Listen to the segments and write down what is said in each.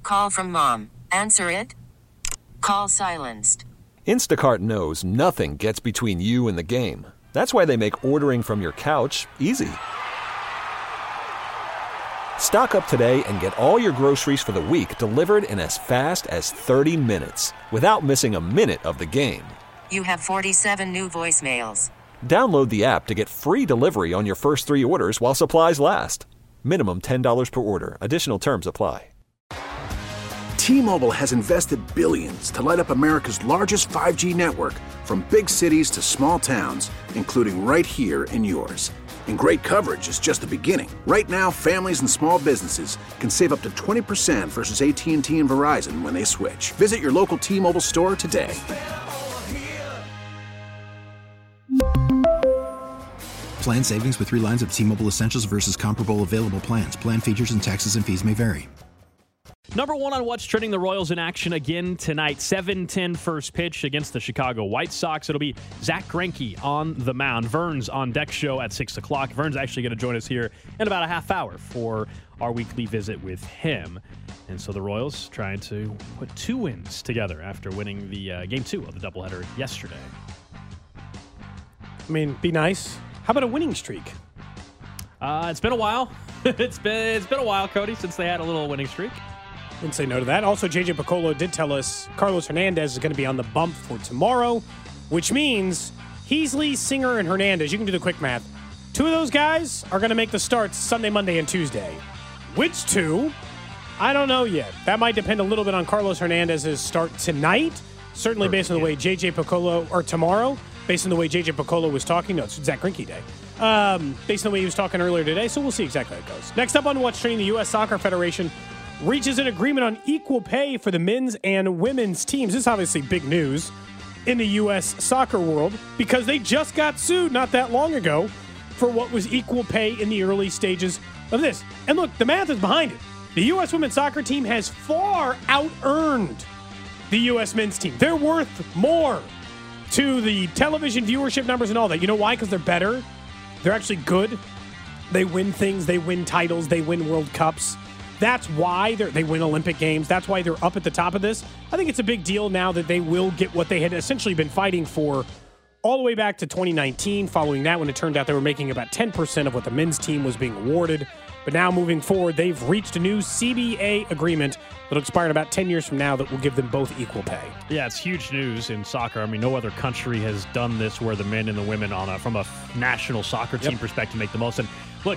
Call from mom. Answer it. Call silenced. Instacart knows nothing gets between you and the game. That's why they make ordering from your couch easy. Stock up today and get all your groceries for the week delivered in as fast as 30 minutes without missing a minute of the game. You have 47 new voicemails. Download the app to get free delivery on your first 3 orders while supplies last. Minimum $10 per order. Additional terms apply. T-Mobile has invested billions to light up America's largest 5G network, from big cities to small towns, including right here in yours. And great coverage is just the beginning. Right now, families and small businesses can save up to 20% versus AT&T and Verizon when they switch. Visit your local T-Mobile store today. Plan savings with 3 lines of T-Mobile Essentials versus comparable available plans. Plan features and taxes and fees may vary. Number 1 on What's Trending, the Royals in action again tonight. 7:10 first pitch against the Chicago White Sox. It'll be Zach Greinke on the mound. Vern's on deck show at 6 o'clock. Vern's actually going to join us here in about a half hour for our weekly visit with him. And so the Royals trying to put 2 wins together after winning the Game 2 of the doubleheader yesterday. I mean, be nice. How about a winning streak? It's been a while. It's been a while, Cody, since they had a little winning streak. Wouldn't say no to that. Also, JJ Picollo did tell us Carlos Hernandez is going to be on the bump for tomorrow, which means Heasley, Singer, and Hernandez, you can do the quick math. 2 of those guys are going to make the starts Sunday, Monday, and Tuesday. Which 2? I don't know yet. That might depend a little bit on Carlos Hernandez's start tonight. Certainly based on the way JJ Picollo, or tomorrow, based on the way JJ Picollo was talking. No, it's Zach Greinke day. Based on the way he was talking earlier today, so we'll see exactly how it goes. Next up on What's Trending, the U.S. Soccer Federation reaches an agreement on equal pay for the men's and women's teams. This is obviously big news in the U.S. soccer world because they just got sued not that long ago for what was equal pay in the early stages of this. And look, the math is behind it. The U.S. women's soccer team has far out-earned the U.S. men's team. They're worth more to the television viewership numbers and all that. You know why? Because they're better. They're actually good. They win things. They win titles. They win World Cups. That's why they win Olympic Games. That's why they're up at the top of this. I think it's a big deal now that they will get what they had essentially been fighting for all the way back to 2019. Following that, when it turned out they were making about 10% of what the men's team was being awarded. But now moving forward, they've reached a new CBA agreement that'll expire in about 10 years from now that will give them both equal pay. Yeah, it's huge news in soccer. I mean, no other country has done this where the men and the women from a national soccer team perspective make the most. And look,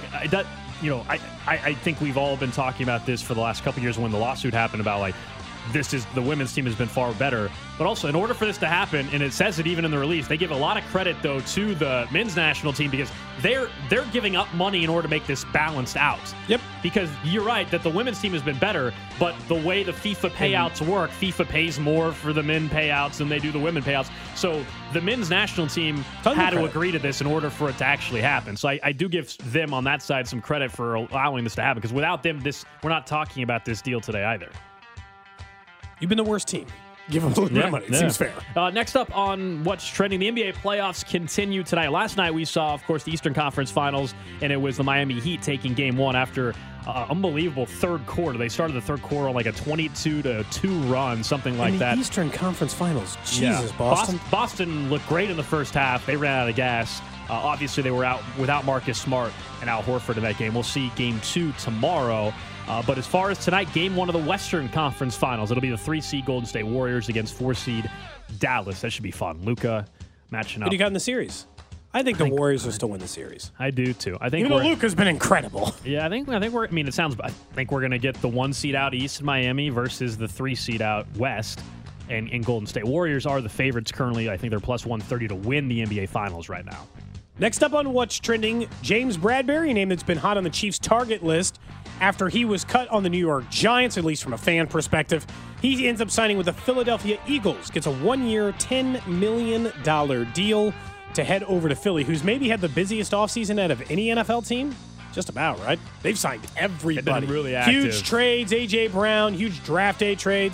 I think we've all been talking about this for the last couple of years when the lawsuit happened about the women's team has been far better. But also, in order for this to happen, and it says it even in the release, they give a lot of credit, though, to the men's national team because they're giving up money in order to make this balanced out. Yep. Because you're right that the women's team has been better, but the way the FIFA payouts work, FIFA pays more for the men payouts than they do the women payouts. So the men's national team had to agree to this in order for it to actually happen. So I do give them on that side some credit for allowing this to happen because without them, we're not talking about this deal today either. You've been the worst team. Give them a little bit of money. It seems fair. Next up on What's Trending, the NBA playoffs continue tonight. Last night we saw, of course, the Eastern Conference Finals, and it was the Miami Heat taking Game 1 after unbelievable third quarter. They started the third quarter on like a 22-2 run, something like that. Eastern Conference Finals. Jesus, Boston. Boston looked great in the first half. They ran out of gas. Obviously, they were out without Marcus Smart and Al Horford in that game. We'll see Game 2 tomorrow. But as far as tonight, Game 1 of the Western Conference Finals. It'll be the 3-seed Golden State Warriors against 4-seed Dallas. That should be fun. Luka matching up. Who do you got in the series? I think the Warriors will still win the series. I do too. I think Luka's been incredible. Yeah, I think we're. I mean, it sounds. I think we're going to get the 1-seed out east in Miami versus the 3-seed out west, and Golden State Warriors are the favorites currently. I think they're plus 130 to win the NBA Finals right now. Next up on What's Trending, James Bradberry, a name that's been hot on the Chiefs' target list after he was cut on the New York Giants, at least from a fan perspective. He ends up signing with the Philadelphia Eagles, gets a 1-year, $10 million deal to head over to Philly, who's maybe had the busiest offseason out of any NFL team. Just about, right? They've signed everybody. They've been really active. Huge trades, A.J. Brown, huge draft day trades.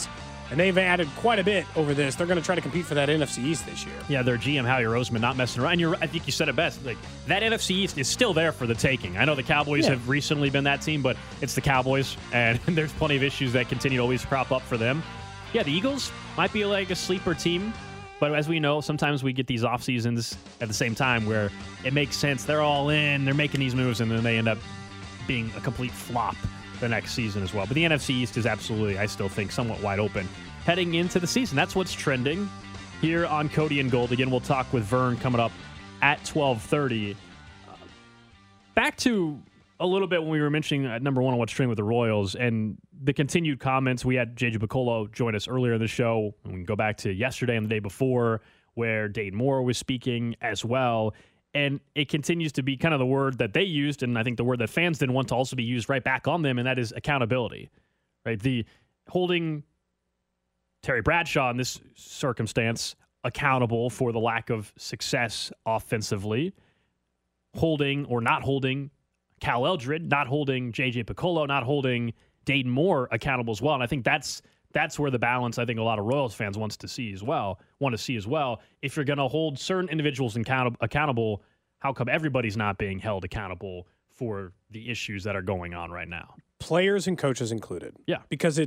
And they've added quite a bit over this. They're going to try to compete for that NFC East this year. Yeah, their GM, Howie Roseman, not messing around. And I think you said it best. Like, that NFC East is still there for the taking. I know the Cowboys have recently been that team, but it's the Cowboys, and there's plenty of issues that continue to always crop up for them. Yeah, the Eagles might be like a sleeper team, but as we know, sometimes we get these off seasons at the same time where it makes sense. They're all in, they're making these moves, and then they end up being a complete flop the next season as well. But the NFC East is absolutely, I still think, somewhat wide open heading into the season. That's what's trending here on Cody and Gold. Again, we'll talk with Vern coming up at 12:30. Back to a little bit when we were mentioning number one on what's trending with the Royals and the continued comments. We had JJ Picollo join us earlier in the show. And we can go back to yesterday and the day before where Dayton Moore was speaking as well. And it continues to be kind of the word that they used, and I think the word that fans didn't want to also be used right back on them, and that is accountability. Right? The holding Terry Bradshaw in this circumstance accountable for the lack of success offensively, holding or not holding Cal Eldred, not holding J.J. Picollo, not holding Dayton Moore accountable as well. And I think that's where the balance I think a lot of Royals fans want to see as well. If you're going to hold certain individuals accountable, how come everybody's not being held accountable for the issues that are going on right now? Players and coaches included. Yeah. Because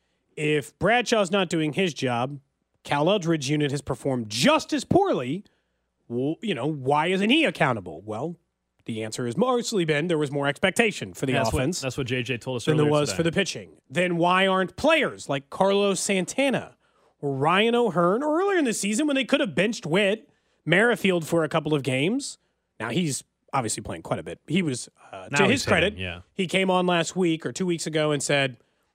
if Bradshaw's not doing his job, Cal Eldred's unit has performed just as poorly. Well, why isn't he accountable? Well, the answer has mostly been there was more expectation for the offense. That's what JJ told us than earlier there was today. for the pitching. Then why aren't players like Carlos Santana or Ryan O'Hearn or earlier in the season when they could have benched Witt, Merrifield for a couple of games? Now he's obviously playing quite a bit. He was, to his credit, he came on last week or 2 weeks ago and said,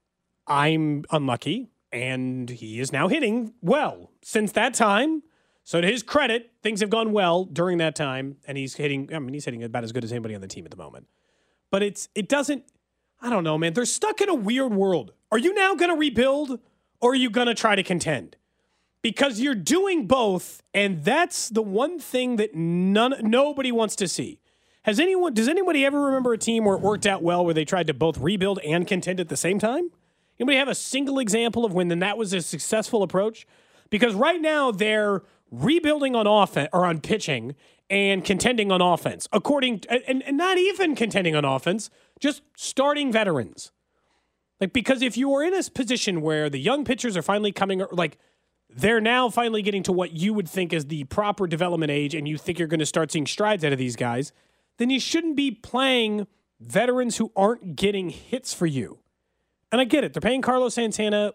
I'm unlucky, and he is now hitting well since that time. So to his credit, things have gone well during that time, and he's hitting about as good as anybody on the team at the moment. But it doesn't, I don't know, man. They're stuck in a weird world. Are you now going to rebuild, or are you going to try to contend? Because you're doing both, and that's the one thing that nobody wants to see. Does anybody ever remember a team where it worked out well where they tried to both rebuild and contend at the same time? Anybody have a single example of when that was a successful approach? Because right now they're rebuilding on offense or on pitching and contending on offense. And not even contending on offense, just starting veterans. Because if you are in a position where the young pitchers are finally they're now finally getting to what you would think is the proper development age, and you think you're going to start seeing strides out of these guys, then you shouldn't be playing veterans who aren't getting hits for you. And I get it. They're paying Carlos Santana,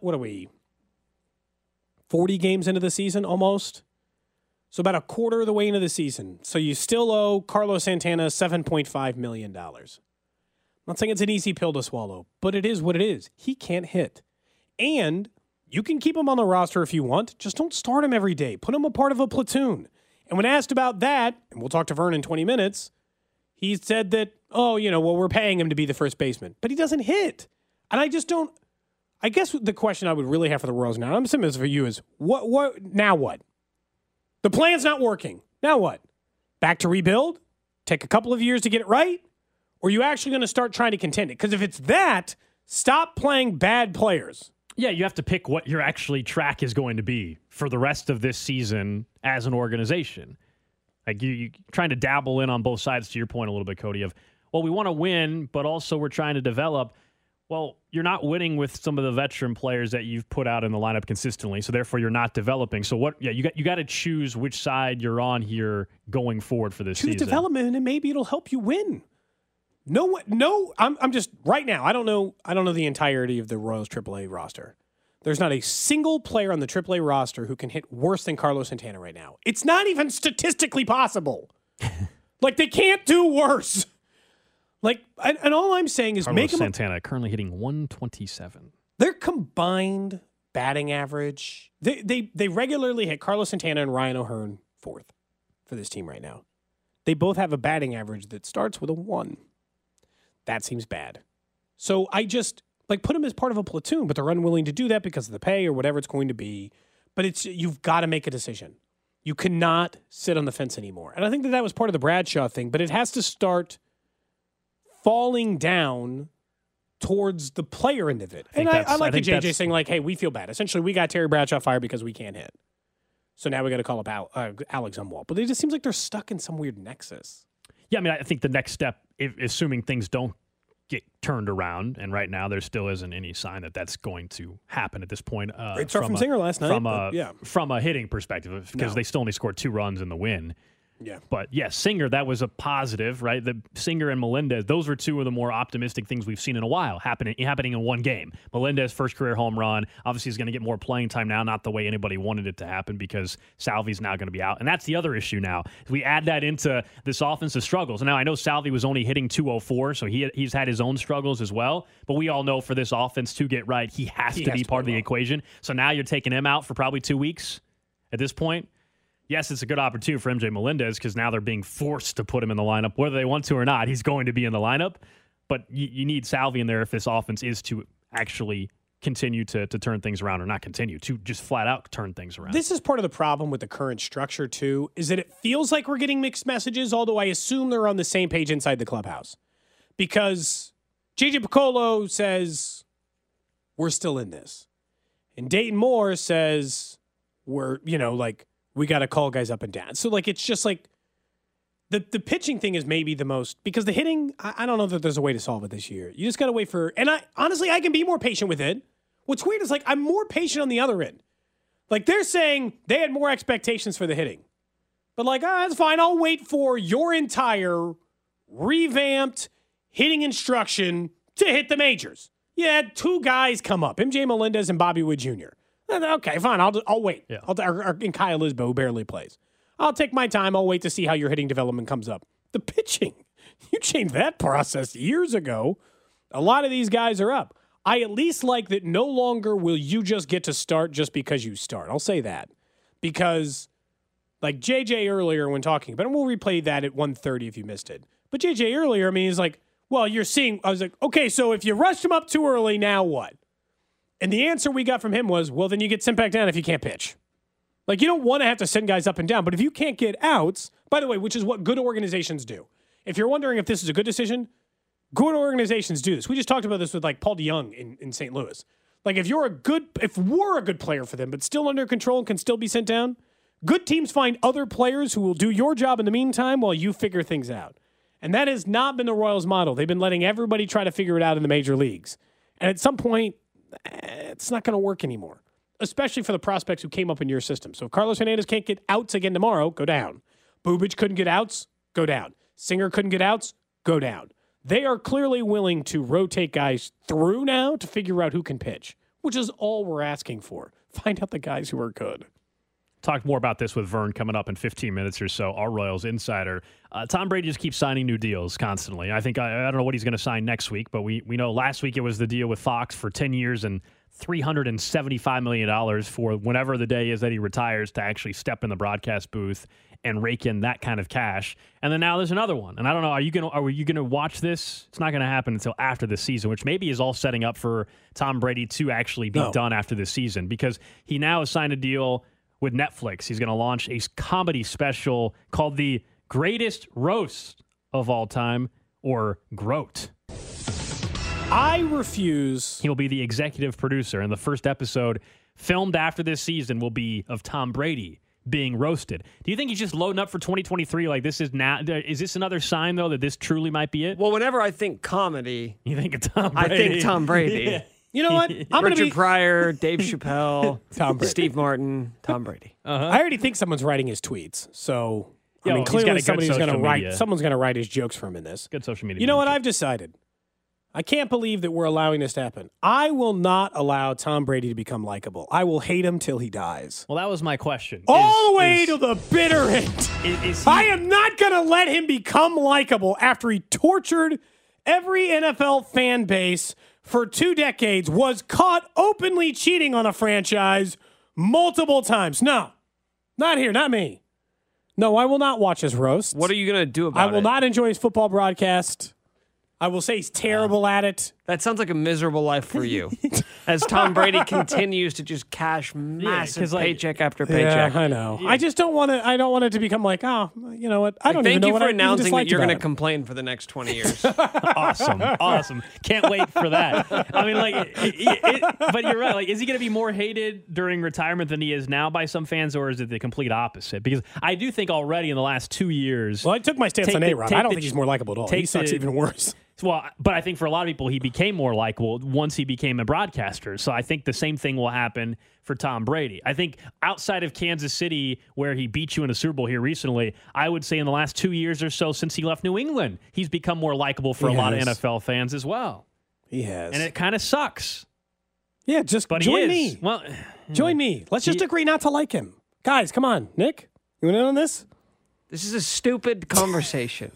40 games into the season almost? So about a quarter of the way into the season. So you still owe Carlos Santana $7.5 million. I'm not saying it's an easy pill to swallow, but it is what it is. He can't hit. And you can keep him on the roster if you want. Just don't start him every day. Put him a part of a platoon. And when asked about that, and we'll talk to Vern in 20 minutes, he said that, we're paying him to be the first baseman. But he doesn't hit. And I just don't. I guess the question I would really have for the Royals now, I'm assuming this for you, is what now what? The plan's not working. Now what? Back to rebuild? Take a couple of years to get it right? Or are you actually going to start trying to contend it? Because if it's that, stop playing bad players. Yeah, you have to pick what your actually track is going to be for the rest of this season as an organization. Like you trying to dabble in on both sides, to your point a little bit, Cody, of, well, we want to win, but also we're trying to develop. Well, you're not winning with some of the veteran players that you've put out in the lineup consistently, so therefore you're not developing. So what? Yeah, you got to choose which side you're on here going forward for this season. Choose development, and maybe it'll help you win. No, I'm just right now. I don't know the entirety of the Royals AAA roster. There's not a single player on the AAA roster who can hit worse than Carlos Santana right now. It's not even statistically possible. They can't do worse. And all I'm saying is Carlos Santana currently hitting 127. Their combined batting average, they regularly hit Carlos Santana and Ryan O'Hearn fourth for this team right now. They both have a batting average that starts with a 1. That seems bad. So I just put them as part of a platoon, but they're unwilling to do that because of the pay or whatever it's going to be. But you've got to make a decision. You cannot sit on the fence anymore. And I think that was part of the Bradshaw thing, but it has to start falling down towards the player end of it. And I like the JJ saying, like, hey, we feel bad. Essentially, we got Terry Bradshaw fired because we can't hit. So now we got to call up Alex Umwalt. But it just seems like they're stuck in some weird nexus. Yeah, I mean, I think the next step, assuming things don't get turned around, and right now there still isn't any sign that that's going to happen at this point. Great start from Singer last night. From a hitting perspective, because they still only scored 2 runs in the win. Yeah. But, yeah, Singer, that was a positive, right? The Singer and Melendez, those were 2 of the more optimistic things we've seen in a while happening in one game. Melendez, first career home run, obviously is going to get more playing time now, not the way anybody wanted it to happen because Salvi's now going to be out. And that's the other issue now. We add that into this offensive struggles. Now, I know Salvi was only hitting 204, so he's had his own struggles as well. But we all know for this offense to get right, he has to be part of the equation. So now you're taking him out for probably 2 weeks at this point. Yes, it's a good opportunity for MJ Melendez because now they're being forced to put him in the lineup. Whether they want to or not, he's going to be in the lineup. But you need Salvi in there if this offense is to actually continue to turn things around, or not continue, to just flat out turn things around. This is part of the problem with the current structure, too, is that it feels like we're getting mixed messages, although I assume they're on the same page inside the clubhouse. Because JJ Picollo says, we're still in this. And Dayton Moore says, we got to call guys up and down. So, it's just the pitching thing is maybe the most, because the hitting, I don't know that there's a way to solve it this year. You just got to wait for, and I can be more patient with it. What's weird is, I'm more patient on the other end. They're saying they had more expectations for the hitting. But, that's fine. I'll wait for your entire revamped hitting instruction to hit the majors. You had 2 guys come up, MJ Melendez and Bobby Wood Jr. Okay, fine. I'll wait. Yeah. And Kyle Lisbo, who barely plays. I'll take my time. I'll wait to see how your hitting development comes up. The pitching, you changed that process years ago. A lot of these guys are up. I at least like that no longer will you just get to start just because you start. I'll say that. Because, JJ earlier when talking, but we'll replay that at 1:30 if you missed it. But JJ earlier, he's like, well, you're seeing, I was like, okay, so if you rushed him up too early, now what? And the answer we got from him was, well, then you get sent back down if you can't pitch. You don't want to have to send guys up and down, but if you can't get outs, by the way, which is what good organizations do. If you're wondering if this is a good decision, good organizations do this. We just talked about this with Paul DeYoung in St. Louis. If we're a good player for them, but still under control and can still be sent down, good teams find other players who will do your job in the meantime while you figure things out. And that has not been the Royals' model. They've been letting everybody try to figure it out in the major leagues. And at some point, it's not going to work anymore, especially for the prospects who came up in your system. So if Carlos Hernandez can't get outs again tomorrow, go down. Bubic couldn't get outs, go down. Singer couldn't get outs, go down. They are clearly willing to rotate guys through now to figure out who can pitch, which is all we're asking for. Find out the guys who are good. Talk more about this with Vern coming up in 15 minutes or so, our Royals insider. Tom Brady just keeps signing new deals constantly. I think I don't know what he's going to sign next week, but we know last week it was the deal with Fox for 10 years and $375 million for whenever the day is that he retires to actually step in the broadcast booth and rake in that kind of cash. And then now there's another one. And I don't know, are you going to watch this? It's not going to happen until after the season, which maybe is all setting up for Tom Brady to actually be done after this season, because he now has signed a deal with Netflix. He's going to launch a comedy special called The Greatest Roast of All Time, or GROAT. I refuse. He'll be the executive producer, and the first episode filmed after this season will be of Tom Brady being roasted. Do you think he's just loading up for 2023? This is now. Is this another sign, though, that this truly might be it? Well, whenever I think comedy, you think of Tom Brady. I think Tom Brady. Yeah. You know what? Richard Pryor, Dave Chappelle, Tom Brady. Steve Martin, Tom Brady. I already think someone's writing his tweets. So, Yo, clearly someone's going to write his jokes for him in this. Good social media. You know what? I've decided. I can't believe that we're allowing this to happen. I will not allow Tom Brady to become likable. I will hate him till he dies. Well, that was my question. All the way to the bitter end. I am not going to let him become likable after he tortured every NFL fan base for 2 decades, was caught openly cheating on a franchise multiple times. No, not here, not me. No, I will not watch his roast. What are you going to do about it? I will not enjoy his football broadcast. I will say he's terrible at it. That sounds like a miserable life for you. As Tom Brady continues to just cash massive paycheck after paycheck. Yeah, I know. Yeah. I just don't want to. I don't want it to become like, oh, you know what? I don't even know what I Thank you for announcing that you're going to complain for the next 20 years. Awesome. Can't wait for that. I mean, like, but you're right. Like, is he going to be more hated during retirement than he is now by some fans, or is it the complete opposite? Because I do think already in the last 2 years. Well, I took my stance on A-Rod. I don't think he's more likable at all. He sucks even worse. Well, but I think for a lot of people, he became more likable once he became a broadcaster. So I think the same thing will happen for Tom Brady. I think outside of Kansas City, where he beat you in a Super Bowl here recently, I would say in the last 2 years or so since he left New England, he's become more likable for a lot of NFL fans as well. He has. And it kind of sucks. Yeah, just join me. Well, join me. Let's just agree not to like him. Guys, come on. Nick, you want in on this? This is a stupid conversation.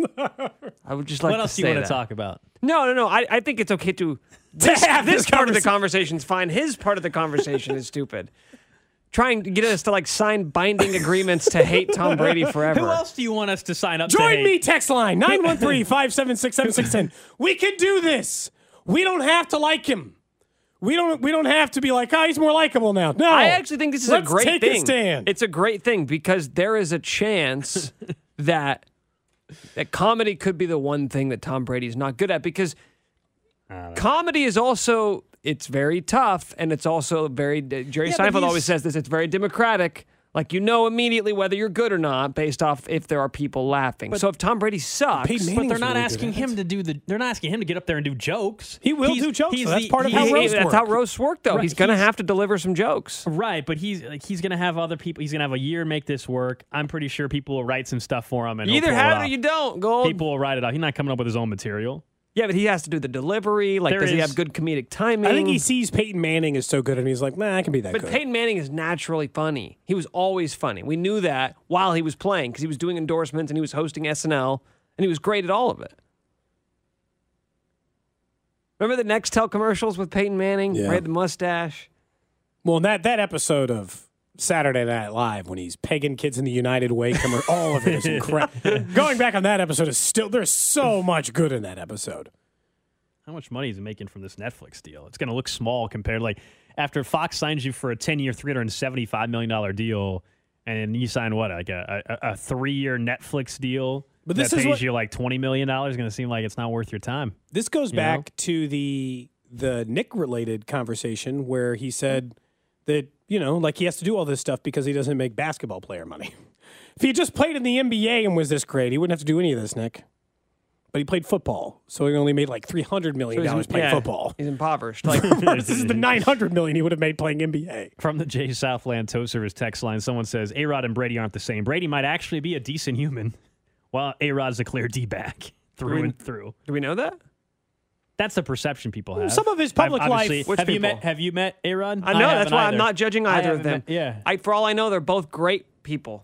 I would just like to say that. What else do you want to talk about? No. I think it's okay to this part of the conversation's fine. His part of the conversation is stupid. Trying to get us to sign binding agreements to hate Tom Brady forever. Who else do you want us to sign up to Join hate? me, text line 913-576-7610. We can do this. We don't have to like him. We don't have to be like, oh, he's more likable now. No. I actually think this is a great thing. Let's take a stand. It's a great thing because there is a chance that comedy could be the one thing that Tom Brady is not good at, because comedy is also, it's very tough, and it's also very, Jerry Seinfeld always says this, it's very democratic. Like, you know immediately whether you're good or not based off if there are people laughing. So if Tom Brady sucks, but they're not asking him to do they're not asking him to get up there and do jokes. He will do jokes. So that's part of how roasts work. That's how roasts work, though. Right, he's going to have to deliver some jokes. Right, but he's going to have other people. He's going to have a year make this work. I'm pretty sure people will write some stuff for him. And You either have it or you don't, Gold. People will write it out. He's not coming up with his own material. Yeah, but he has to do the delivery. Like, does he have good comedic timing? I think he sees Peyton Manning is so good, and he's like, nah, I can be that good. But Peyton Manning is naturally funny. He was always funny. We knew that while he was playing because he was doing endorsements and he was hosting SNL, and he was great at all of it. Remember the Nextel commercials with Peyton Manning? Yeah. He had the mustache. Well, that episode of Saturday Night Live when he's pegging kids in the United Way commercial, all of it is incredible. Going back on that episode is still, there's so much good in that episode. How much money is he making from this Netflix deal? It's going to look small compared, after Fox signs you for a 10-year, $375 million deal, and you sign what, like a 3-year Netflix deal but this that pays you like $20 million, is going to seem like it's not worth your time. This goes back to the Nick-related conversation where he said that, he has to do all this stuff because he doesn't make basketball player money. If he just played in the NBA and was this great, he wouldn't have to do any of this, Nick. But he played football, so he only made like $300 million playing football. He's impoverished. This is the $900 million he would have made playing NBA. From the Jay Southland Tow Service text line, someone says, A-Rod and Brady aren't the same. Brady might actually be a decent human, while A-Rod's a clear D-back through and through. Do we know that? That's the perception people have. Some of his public life. Have you met A-Rod? I know. That's why I'm not judging either of them. For all I know, they're both great people.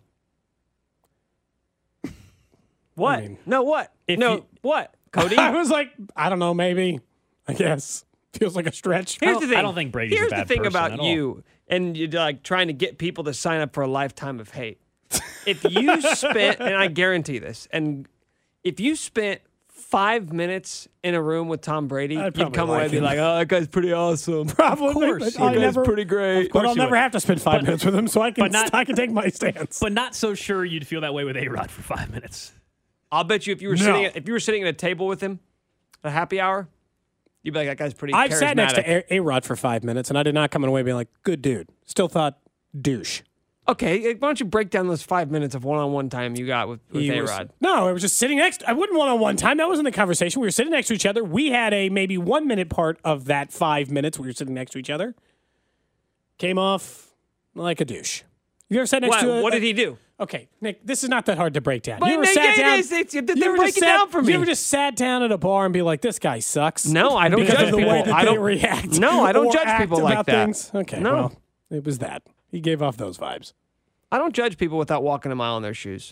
What? What? What? Cody? I was like, I don't know, maybe. I guess. Feels like a stretch. Here's the thing. I don't think Brady's a bad person. Here's the thing about you, and you're trying to get people to sign up for a lifetime of hate. If you spent, and I guarantee this, and if you spent 5 minutes in a room with Tom Brady, you'd come away and be like, oh, that guy's pretty awesome. Probably. Of course. That guy's pretty great. But I'll never have to spend 5 minutes with him, so I can take my stance. But not so sure you'd feel that way with A-Rod for 5 minutes. I'll bet you if you were sitting at a table with him at a happy hour, you'd be like, that guy's pretty charismatic. I've sat next to A-Rod for 5 minutes, and I did not come away being like, good dude. Still thought douche. Okay, why don't you break down those 5 minutes of one-on-one time you got with A-Rod? No, I was just sitting next. I wouldn't one-on-one time. That wasn't the conversation. We were sitting next to each other. We had a maybe 1 minute part of that 5 minutes we were sitting next to each other. Came off like a douche. You ever sat next to what did he do? Okay, Nick, this is not that hard to break down. But you ever sat down? Break it down for me. You ever just sat down at a bar and be like, "This guy sucks"? No, I don't judge people. The way that they react. No, I don't or judge act people like about that. Things. Okay, no, well, it was that. He gave off those vibes. I don't judge people without walking a mile in their shoes.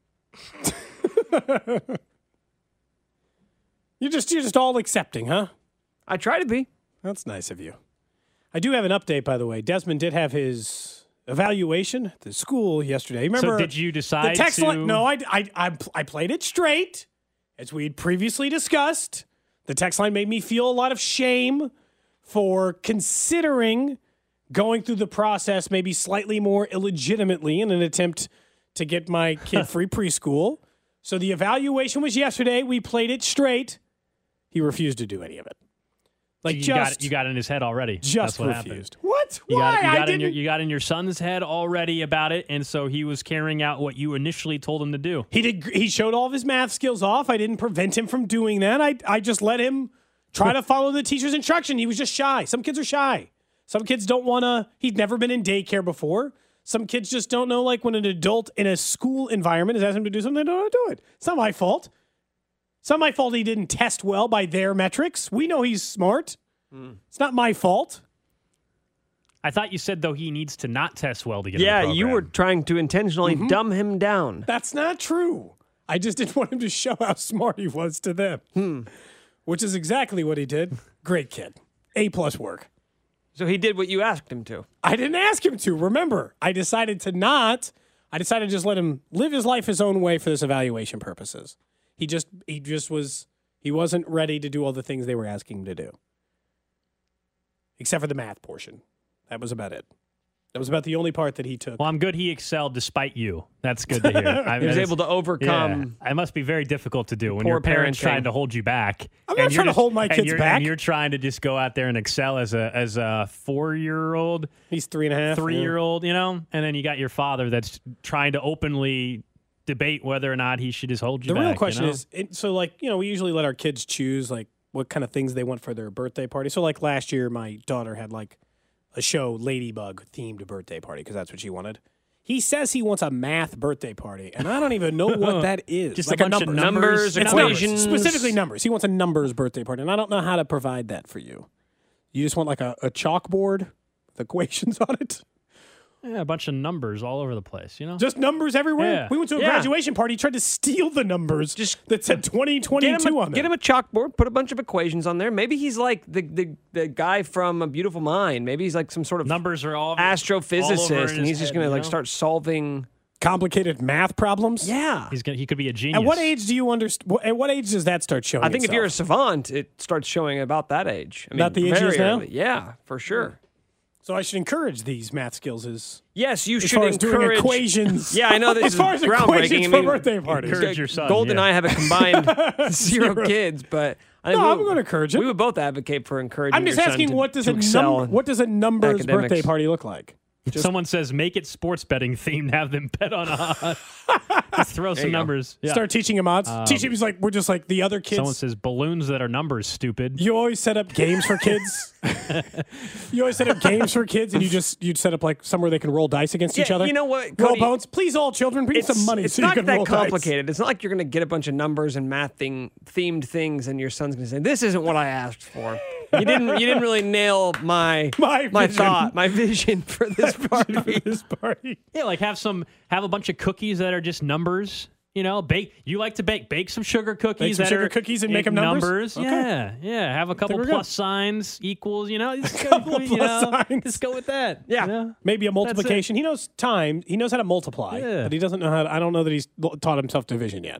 You're just all accepting, huh? I try to be. That's nice of you. I do have an update, by the way. Desmond did have his evaluation at the school yesterday. Remember? So did you decide the text to? No, I played it straight, as we'd previously discussed. The text line made me feel a lot of shame for considering going through the process maybe slightly more illegitimately in an attempt to get my kid free preschool. So the evaluation was yesterday. We played it straight. He refused to do any of it. Like you got in his head already. Just That's what refused. happened. What? Why? You got in your son's head already about it, and so he was carrying out what you initially told him to do. He did. He showed all of his math skills off. I didn't prevent him from doing that. I just let him try to follow the teacher's instruction. He was just shy. Some kids are shy. Some kids don't want to. He'd never been in daycare before. Some kids just don't know, like when an adult in a school environment is asking him to do something, they don't want to do it. It's not my fault. It's not my fault he didn't test well by their metrics. We know he's smart. It's not my fault. I thought you said, though, he needs to not test well to get in the Yeah, program. you were trying to intentionally dumb him down. That's not true. I just didn't want him to show how smart he was to them, which is exactly what he did. Great kid. A+ work. So he did what you asked him to. I didn't ask him to. Remember, I decided to not. I decided to just let him live his life his own way for this evaluation purposes. He wasn't ready to do all the things they were asking him to do. Except for the math portion. That was about it. That was about the only part that he took. Well, I'm good he excelled despite you. That's good to hear. He was able to overcome. Yeah, it must be very difficult to do when poor your parents parenting. trying to hold you back. I'm not trying to hold my kids back. And you're trying to just go out there and excel as a 4-year-old. He's 3.5. 3-year-old, and then you got your father that's trying to openly debate whether or not he should just hold you the back. The real question is, we usually let our kids choose, like, what kind of things they want for their birthday party. So, like, last year, my daughter had, like, a show Ladybug-themed birthday party because that's what she wanted. He says he wants a math birthday party, and I don't even know what that is. Just like a bunch of numbers, It's equations. Specifically numbers. He wants a numbers birthday party, and I don't know how to provide that for you. You just want, like, a chalkboard with equations on it? Yeah, a bunch of numbers all over the place, Just numbers everywhere? Yeah. We went to a graduation party, tried to steal the numbers that said 2022 on them. Get him a chalkboard, put a bunch of equations on there. Maybe he's like the guy from A Beautiful Mind. Maybe he's like some sort of numbers are all astrophysicist, all over and he's just going to like start solving complicated math problems. Yeah, he could be a genius. At what age do you understand? At what age does that start showing? I think itself? if you're a savant, it starts showing about that age. I mean, about the age he is now. Yeah, for sure. So I should encourage these math skills. Yes, you as should far as encourage doing equations. Yeah, I know this as far as is groundbreaking. equations for birthday parties. Encourage your son. Gold and yeah. I have a combined 0 kids, but I think I'm going to encourage it. We would both advocate for encouraging. I'm just your son asking, to, what does to a numbers academics. birthday party look like? Someone says, make it sports betting themed, have them bet on odds. Just throw some numbers. Yeah. Start teaching him odds. Teach him, he's like, we're just like the other kids. Someone says, balloons that are numbers, stupid. You always set up games for kids. You always set up games for kids, and you'd set up like somewhere they can roll dice against each other. You know what, Roll Cody, bones. Please, all children, bring some money It's so you not can that roll complicated. It's not like you're going to get a bunch of numbers and math themed things, and your son's going to say, "This isn't what I asked for." You didn't really nail my thought, my vision for this party. Yeah, like have a bunch of cookies that are just numbers. Bake. You like to bake some sugar cookies. Bake some sugar cookies and make them numbers. Okay. Yeah. Have a couple plus signs equals. Just a couple plus signs. Just go with that. Yeah. Maybe a multiplication. He knows time. He knows how to multiply, but he doesn't know how. I don't know that he's taught himself division yet.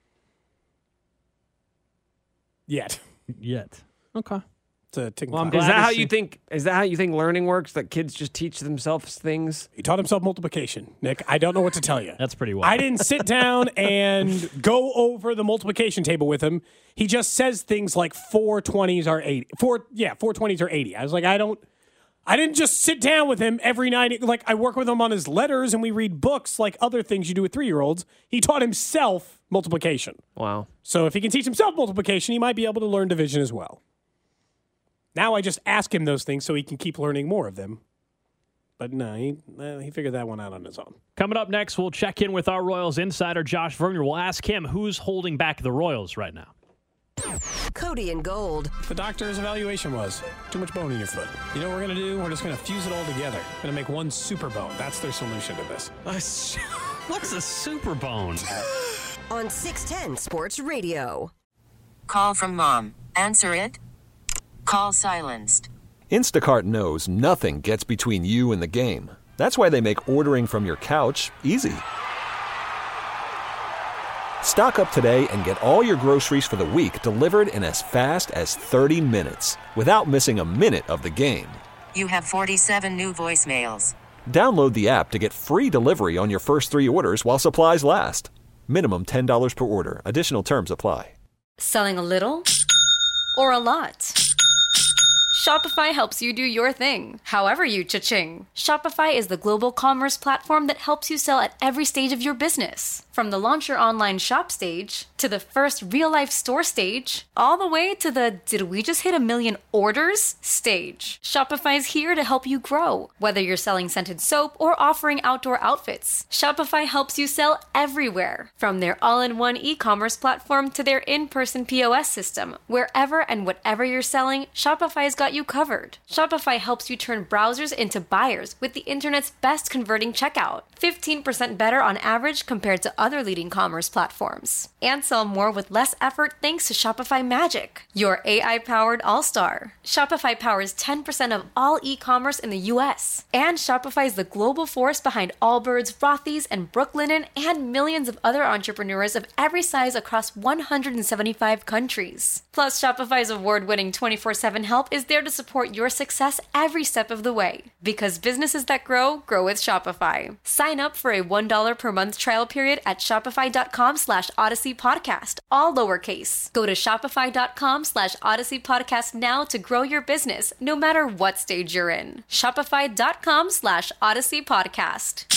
Yet. Okay. Well, is that how you think? Is that how you think learning works? That kids just teach themselves things? He taught himself multiplication, Nick. I don't know what to tell you. That's pretty well. I didn't sit down and go over the multiplication table with him. He just says things like 4 20s are 80. 4 20s are 80. I was like, I didn't just sit down with him every night. Like, I work with him on his letters and we read books like other things you do with 3-year-olds. He taught himself multiplication. Wow. So if he can teach himself multiplication, he might be able to learn division as well. Now I just ask him those things so he can keep learning more of them. But no, he figured that one out on his own. Coming up next, we'll check in with our Royals insider, Josh Verner. We'll ask him who's holding back the Royals right now. Cody and Gold. The doctor's evaluation was too much bone in your foot. You know what we're going to do? We're just going to fuse it all together. We're going to make one super bone. That's their solution to this. What's a super bone? On 610 Sports Radio. Call from mom. Answer it. Call silenced. Instacart knows nothing gets between you and the game. That's why they make ordering from your couch easy. Stock up today and get all your groceries for the week delivered in as fast as 30 minutes without missing a minute of the game. You have 47 new voicemails. Download the app to get free delivery on your first 3 orders while supplies last. Minimum $10 per order. Additional terms apply. Selling a little or a lot? Shopify helps you do your thing, however you cha-ching. Shopify is the global commerce platform that helps you sell at every stage of your business. From the launch your online shop stage, to the first real-life store stage, all the way to the did we just hit 1 million orders stage. Shopify's here to help you grow. Whether you're selling scented soap or offering outdoor outfits, Shopify helps you sell everywhere. From their all-in-one e-commerce platform to their in-person POS system, wherever and whatever you're selling, Shopify's got you covered. Shopify helps you turn browsers into buyers with the internet's best converting checkout. 15% better on average compared to other leading commerce platforms. And sell more with less effort thanks to Shopify Magic, your AI-powered all-star. Shopify powers 10% of all e-commerce in the US. And Shopify is the global force behind Allbirds, Rothy's, and Brooklinen, and millions of other entrepreneurs of every size across 175 countries. Plus, Shopify's award-winning 24/7 help is there to support your success every step of the way. Because businesses that grow, grow with Shopify. Sign up for a $1 per month trial period at shopify.com/Odyssey Podcast, all lowercase. Go to shopify.com/Odyssey Podcast now to grow your business, no matter what stage you're in. Shopify.com/Odyssey Podcast.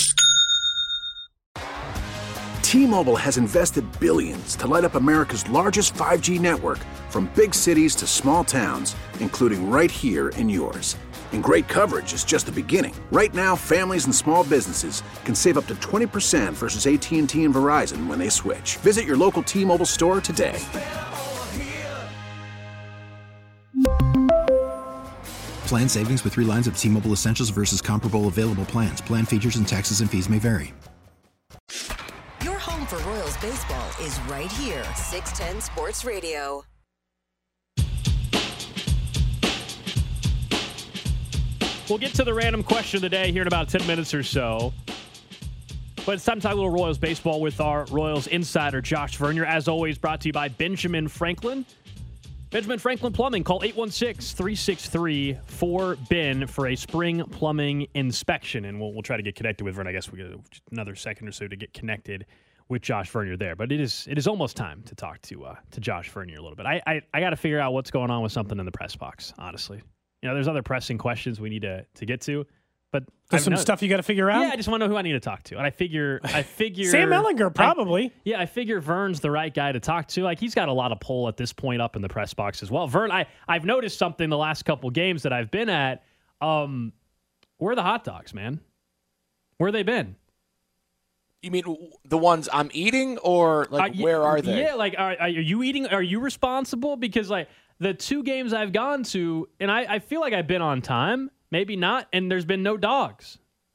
T-Mobile has invested billions to light up America's largest 5G network, from big cities to small towns, including right here in yours. And great coverage is just the beginning. Right now, families and small businesses can save up to 20% versus AT&T and Verizon when they switch. Visit your local T-Mobile store today. Plan savings with 3 lines of T-Mobile Essentials versus comparable available plans. Plan features and taxes and fees may vary. Your home for Royals baseball is right here. 610 Sports Radio. We'll get to the random question of the day here in about 10 minutes or so. But it's time to talk a little Royals baseball with our Royals insider, Josh Vernier. As always, brought to you by Benjamin Franklin. Benjamin Franklin Plumbing. Call 816-363-4BEN for a spring plumbing inspection. And we'll try to get connected with Vern. I guess we get another second or so to get connected with Josh Vernier there. But it is almost time to talk to Josh Vernier a little bit. I got to figure out what's going on with something in the press box, honestly. You know, there's other pressing questions we need to get to, but there's some stuff you got to figure out. Yeah, I just want to know who I need to talk to, and I figure Sam Ehlinger probably. I figure Vern's the right guy to talk to. Like, he's got a lot of pull at this point up in the press box as well. Vern, I've noticed something the last couple games that I've been at. Where are the hot dogs, man? Where have they been? You mean the ones I'm eating, or like where are they? Yeah, like are you eating? Are you responsible? Because like the 2 games I've gone to, and I feel like I've been on time, maybe not, and there's been no dogs.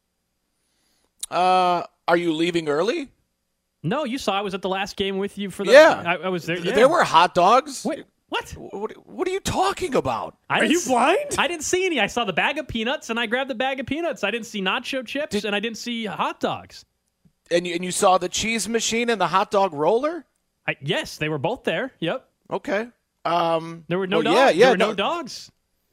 Are you leaving early? No, you saw I was at the last game with you for the. Yeah, I was there. Yeah. There were hot dogs. Wait, what? What are you talking about? Are you blind? I didn't see any. I saw the bag of peanuts, and I grabbed the bag of peanuts. I didn't see nacho chips, and I didn't see hot dogs. And you saw the cheese machine and the hot dog roller? Yes, they were both there. Yep. Okay. There were no dogs. There were no dogs.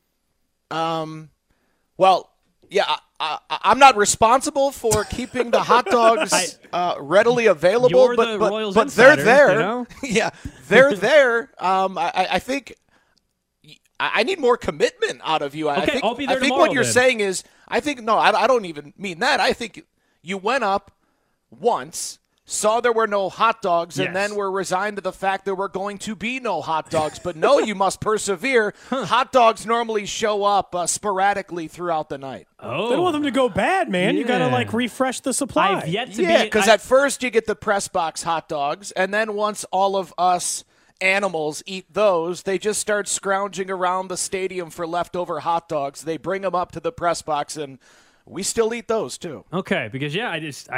Well, yeah, I'm not responsible for keeping the hot dogs readily available. You're the Royals but insider, they're there. You know? Yeah, they're there. I think I need more commitment out of you. Okay, I'll be there I think tomorrow, what you're then. saying is, I don't even mean that. I think you went up once, saw there were no hot dogs, and then were resigned to the fact there were going to be no hot dogs. But no, you must persevere. Hot dogs normally show up sporadically throughout the night. Oh. They don't want them to go bad, man. You got to refresh the supply. I've yet to Yeah, because at first you get the press box hot dogs, and then once all of us animals eat those, they just start scrounging around the stadium for leftover hot dogs. They bring them up to the press box, and we still eat those too. Okay, because I've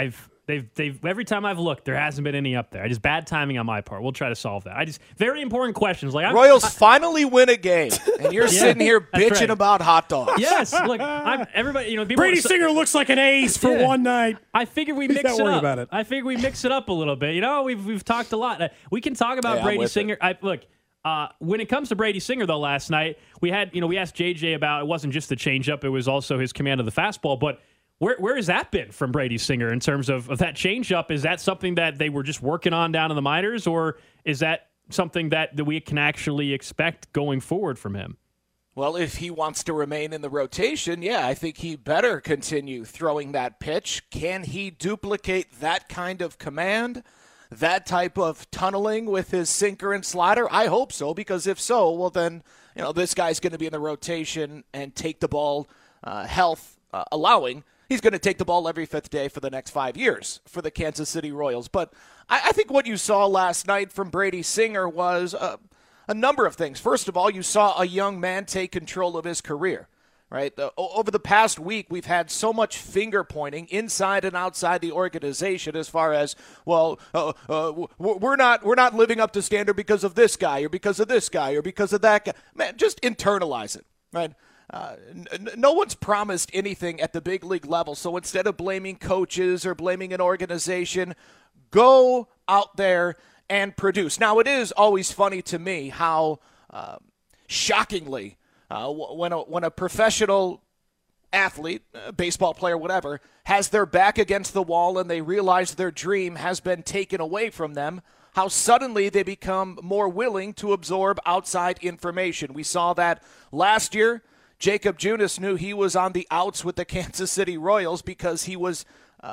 They've every time I've looked, there hasn't been any up there. Just bad timing on my part. We'll try to solve that. Very important questions. Like Royals finally win a game, and you're sitting here bitching about hot dogs. Yes, look, everybody. Brady Singer looks like an ace for one night. I figured we mix it up. I figured we mix it up a little bit. We've talked a lot. We can talk about Brady Singer. When it comes to Brady Singer, though, last night we asked JJ about it wasn't just the changeup; it was also his command of the fastball, but. Where has that been from Brady Singer in terms of that changeup? Is that something that they were just working on down in the minors, or is that something that we can actually expect going forward from him? Well, if he wants to remain in the rotation, I think he better continue throwing that pitch. Can he duplicate that kind of command, that type of tunneling with his sinker and slider? I hope so, because if so, well then, this guy's going to be in the rotation and take the ball, health allowing. He's going to take the ball every fifth day for the next 5 years for the Kansas City Royals. But I think what you saw last night from Brady Singer was a number of things. First of all, you saw a young man take control of his career. Right? Over the past week, we've had so much finger pointing inside and outside the organization as far as, we're not living up to standard because of this guy or because of this guy or because of that guy. Man, just internalize it, right? No one's promised anything at the big league level, so instead of blaming coaches or blaming an organization, go out there and produce. Now, it is always funny to me how shockingly when a professional athlete, baseball player, whatever, has their back against the wall and they realize their dream has been taken away from them, how suddenly they become more willing to absorb outside information. We saw that last year. Jacob Junis knew he was on the outs with the Kansas City Royals because he was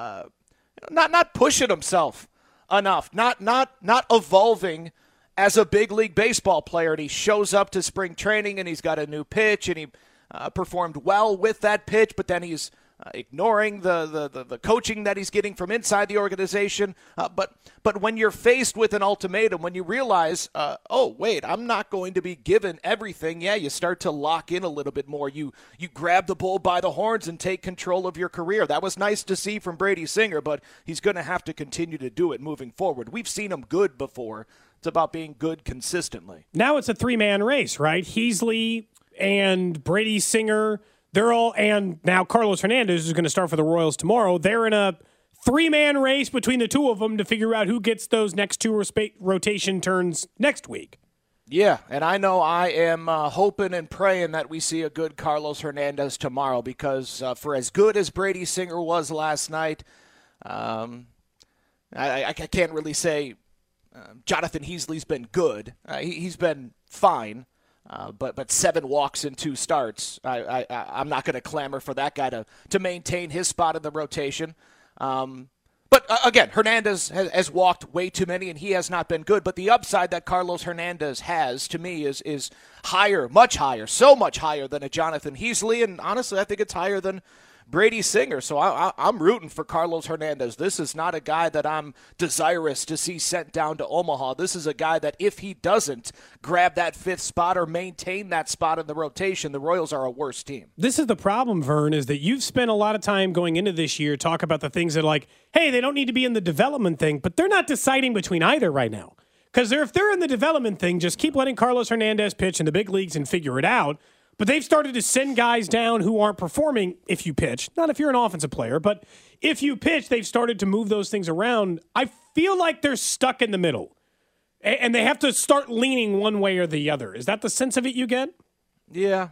not pushing himself enough, not evolving as a big league baseball player. And he shows up to spring training and he's got a new pitch and he performed well with that pitch, but then he's ignoring the coaching that he's getting from inside the organization. But when you're faced with an ultimatum, when you realize, I'm not going to be given everything, you start to lock in a little bit more. You grab the bull by the horns and take control of your career. That was nice to see from Brady Singer, but he's going to have to continue to do it moving forward. We've seen him good before. It's about being good consistently. Now it's a three-man race, right? Heasley and Brady Singer, and now Carlos Hernandez is going to start for the Royals tomorrow. They're in a three-man race between the two of them to figure out who gets those next two rotation turns next week. Yeah, and I know I am hoping and praying that we see a good Carlos Hernandez tomorrow because for as good as Brady Singer was last night, I can't really say Jonathan Heasley's been good. He's been fine. But 7 walks in 2 starts. I'm not going to clamor for that guy to maintain his spot in the rotation. But again, Hernandez has walked way too many, and he has not been good. But the upside that Carlos Hernandez has, to me, is higher, much higher, so much higher than a Jonathan Heasley. And honestly, I think it's higher than Brady Singer. So I'm rooting for Carlos Hernandez. This is not a guy that I'm desirous to see sent down to Omaha. This is a guy that if he doesn't grab that 5th spot or maintain that spot in the rotation, the Royals are a worse team. This is the problem, Vern, is that you've spent a lot of time going into this year talk about the things that hey, they don't need to be in the development thing, but they're not deciding between either right now. Because if they're in the development thing, just keep letting Carlos Hernandez pitch in the big leagues and figure it out. But they've started to send guys down who aren't performing if you pitch. Not if you're an offensive player, but if you pitch, they've started to move those things around. I feel like they're stuck in the middle. And they have to start leaning one way or the other. Is that the sense of it you get? Yeah.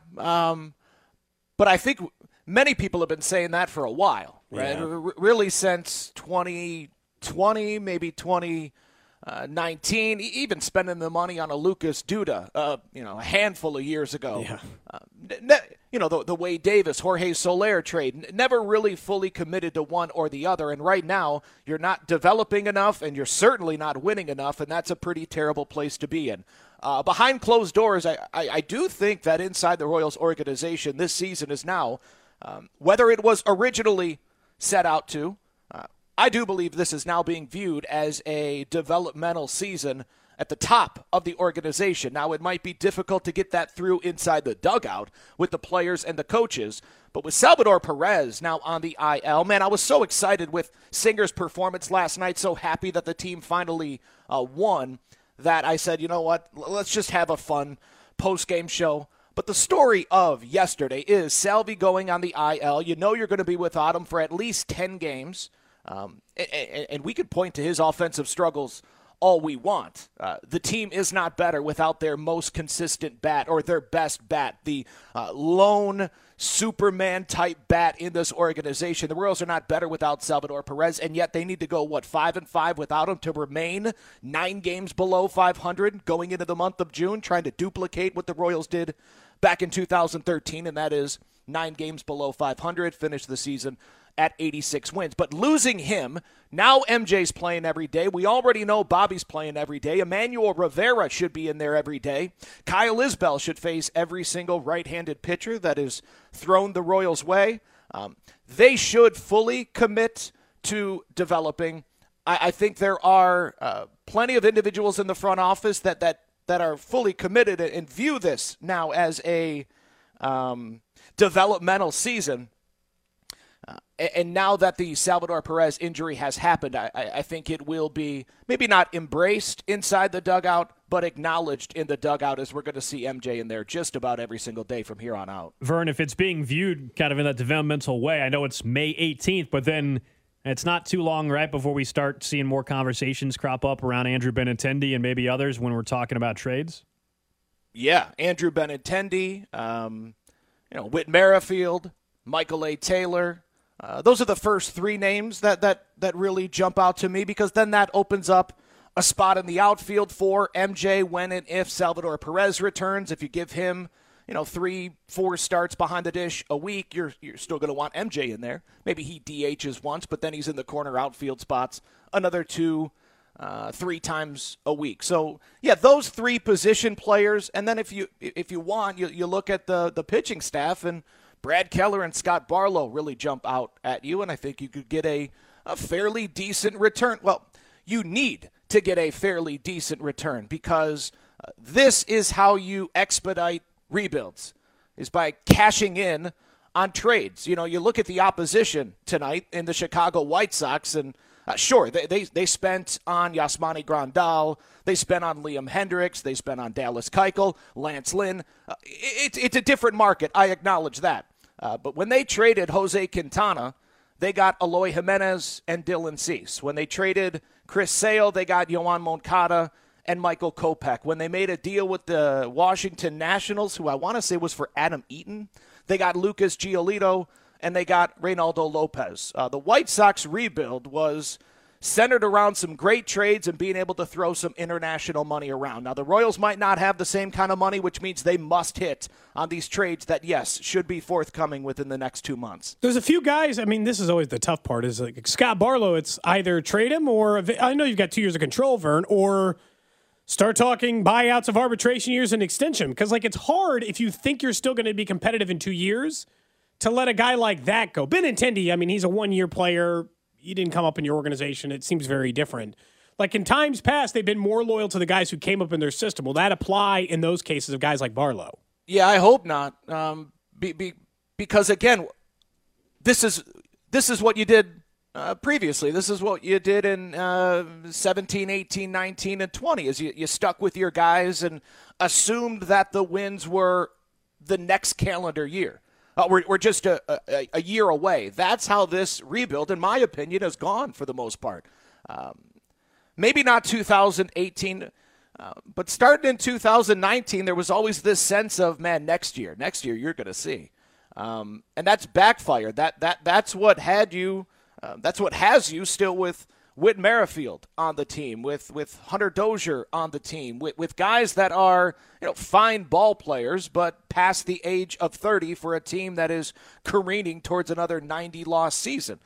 But I think many people have been saying that for a while, right? Yeah. Really since 2020, maybe 2019, even spending the money on a Lucas Duda, a handful of years ago. Yeah. The Wade Davis, Jorge Soler trade, never really fully committed to one or the other. And right now, you're not developing enough, and you're certainly not winning enough, and that's a pretty terrible place to be in. Behind closed doors, I do think that inside the Royals organization, this season is now, whether it was originally set out to, I do believe this is now being viewed as a developmental season at the top of the organization. Now, it might be difficult to get that through inside the dugout with the players and the coaches, but with Salvador Perez now on the IL, man, I was so excited with Singer's performance last night, so happy that the team finally won, that I said, you know what, let's just have a fun post-game show. But the story of yesterday is Salvi going on the IL. You know you're going to be without him for at least 10 games. And we could point to his offensive struggles all we want. The team is not better without their most consistent bat or their best bat, the lone Superman-type bat in this organization. The Royals are not better without Salvador Perez, and yet they need to go, 5-5 without him to remain 9 games below 500 going into the month of June, trying to duplicate what the Royals did back in 2013, and that is 9 games below 500, finish the season at 86 wins. But losing him, now MJ's playing every day. We already know Bobby's playing every day. Emmanuel Rivera should be in there every day. Kyle Isbell should face every single right-handed pitcher that is thrown the Royals' way. They should fully commit to developing. I think there are plenty of individuals in the front office that are fully committed and view this now as a developmental season. And now that the Salvador Perez injury has happened, I think it will be maybe not embraced inside the dugout, but acknowledged in the dugout, as we're going to see MJ in there just about every single day from here on out. Vern, if it's being viewed kind of in that developmental way, I know it's May 18th, but then it's not too long right before we start seeing more conversations crop up around Andrew Benintendi and maybe others when we're talking about trades. Yeah, Andrew Benintendi, Whit Merrifield, Michael A. Taylor. Those are the first 3 names that really jump out to me, because then that opens up a spot in the outfield for MJ when and if Salvador Perez returns. If you give him, 3-4 starts behind the dish a week, you're still going to want MJ in there. Maybe he DHs once, but then he's in the corner outfield spots another 2-3 times a week. So yeah, those 3 position players, and then if you want, you look at the pitching staff, and Brad Keller and Scott Barlow really jump out at you, and I think you could get a fairly decent return. Well, you need to get a fairly decent return, because this is how you expedite rebuilds, is by cashing in on trades. You look at the opposition tonight in the Chicago White Sox, and sure, they spent on Yasmani Grandal, they spent on Liam Hendricks, they spent on Dallas Keuchel, Lance Lynn. It's a different market, I acknowledge that. But when they traded Jose Quintana, they got Eloy Jimenez and Dylan Cease. When they traded Chris Sale, they got Yoan Moncada and Michael Kopech. When they made a deal with the Washington Nationals, who I want to say was for Adam Eaton, they got Lucas Giolito and they got Reynaldo Lopez. The White Sox rebuild was centered around some great trades and being able to throw some international money around. Now, the Royals might not have the same kind of money, which means they must hit on these trades that, yes, should be forthcoming within the next 2 months. There's a few guys, this is always the tough part, is like Scott Barlow, it's either trade him or, I know you've got 2 years of control, Vern, or start talking buyouts of arbitration years and extension. Because, it's hard if you think you're still going to be competitive in 2 years to let a guy like that go. Benintendi, he's a 1-year player. He didn't come up in your organization. It seems very different. In times past, they've been more loyal to the guys who came up in their system. Will that apply in those cases of guys like Barlow? Yeah, I hope not. Because, again, this is what you did previously. This is what you did in 17, 18, 19, and 20, is you stuck with your guys and assumed that the wins were the next calendar year. We're just a year away. That's how this rebuild, in my opinion, has gone for the most part. Maybe not 2018, but starting in 2019, there was always this sense of, man, next year you're going to see. And that's backfired. That's what had you. That's what has you still with Whit Merrifield on the team, with Hunter Dozier on the team, with guys that are fine ball players, but past the age of 30 for a team that is careening towards another 90-loss season.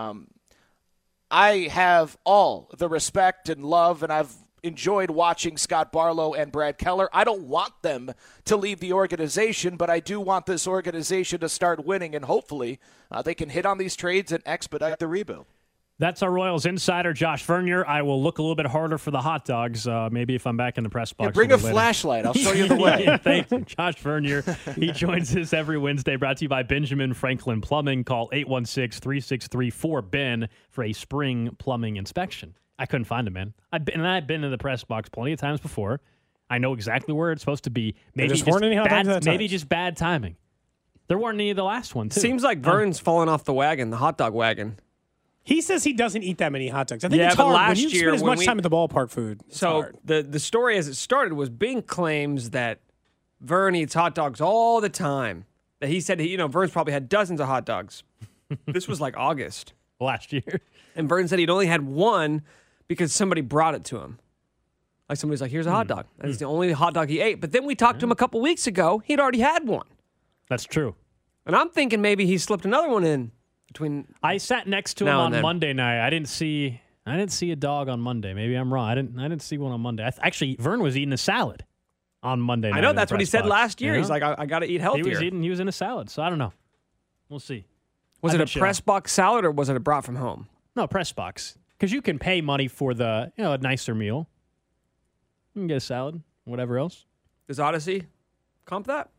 I have all the respect and love, and I've enjoyed watching Scott Barlow and Brad Keller. I don't want them to leave the organization, but I do want this organization to start winning, and hopefully they can hit on these trades and expedite the rebuild. That's our Royals insider, Josh Vernier. I will look a little bit harder for the hot dogs, maybe if I'm back in the press box. Bring a flashlight. I'll show you the way. Yeah, thanks, Josh Vernier. He joins us every Wednesday, brought to you by Benjamin Franklin Plumbing. Call 816-363-4BEN for a spring plumbing inspection. I couldn't find him, man. I've been in the press box plenty of times before. I know exactly where it's supposed to be. Maybe just bad timing. There weren't any of the last one, too. Seems like Vern's fallen off the wagon, the hot dog wagon. He says he doesn't eat that many hot dogs. I think it's hard when you spend as much time at the ballpark food. So the story as it started was Bing claims that Vern eats hot dogs all the time. That he said, Vern's probably had dozens of hot dogs. This was like August. Last year. And Vern said he'd only had one because somebody brought it to him. Like somebody's like, here's a hot dog. That's the only hot dog he ate. But then we talked to him a couple weeks ago. He'd already had one. That's true. And I'm thinking maybe he slipped another one in. I sat next to him on Monday night. I didn't see a dog on Monday. Maybe I'm wrong. I didn't see one on Monday. Actually, Vern was eating a salad on Monday night. I know that's what he said last year. He's like, I got to eat healthier. He was in a salad. So I don't know. We'll see. Was it a press box salad or was it a brought from home? No, press box. Because you can pay money for the a nicer meal. You can get a salad, whatever else. Does Odyssey comp that?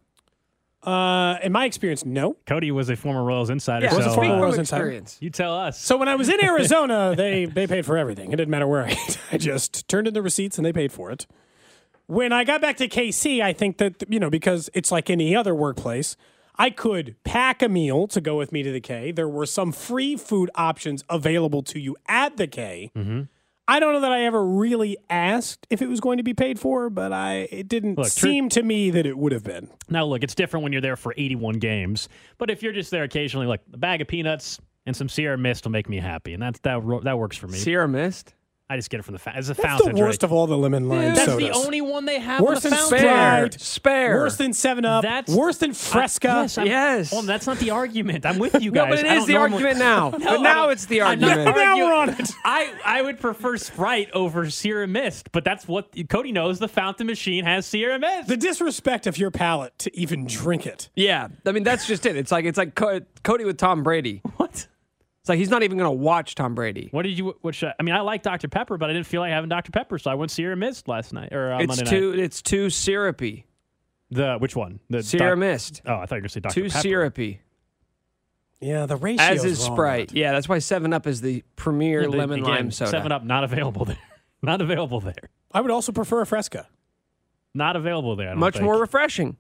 In my experience, no. Cody was a former Royals insider. Yeah, so, was a former Royals insider. You tell us. So when I was in Arizona, they paid for everything. It didn't matter where I ate. I just turned in the receipts and they paid for it. When I got back to KC, I think that, because it's like any other workplace, I could pack a meal to go with me to the K. There were some free food options available to you at the K. Mm-hmm. I don't know that I ever really asked if it was going to be paid for, but it didn't seem to me that it would have been. Now, look, it's different when you're there for 81 games. But if you're just there occasionally, like a bag of peanuts and some Sierra Mist will make me happy. And that works for me. Sierra Mist? I just get it from the as a That's fountain. That's the worst of all the lemon lime sodas. That's the only one they have. Worse than Spare. Worse than 7-Up. Worse than Fresca. Yes. Well, that's not the argument. I'm with you guys. No, but it is the argument now. But now it's the argument. Now we're on it. I would prefer Sprite over Sierra Mist, but that's what Cody knows. The fountain machine has Sierra Mist. The disrespect of your palate to even drink it. Yeah, I mean that's just it. It's like Cody with Tom Brady. What? It's like he's not even going to watch Tom Brady. What did you? I like Dr. Pepper, but I didn't feel like having Dr. Pepper, so I went Sierra Mist last night or Monday night. It's too syrupy. Which one? The Sierra Mist. Oh, I thought you were going to say Dr. Too Pepper. syrupy. Yeah, the ratio as is Sprite. Yeah, that's why 7-Up is the premier lemon lime soda. 7-Up not available there. Not available there. I would also prefer a Fresca. Not available there. Much more refreshing.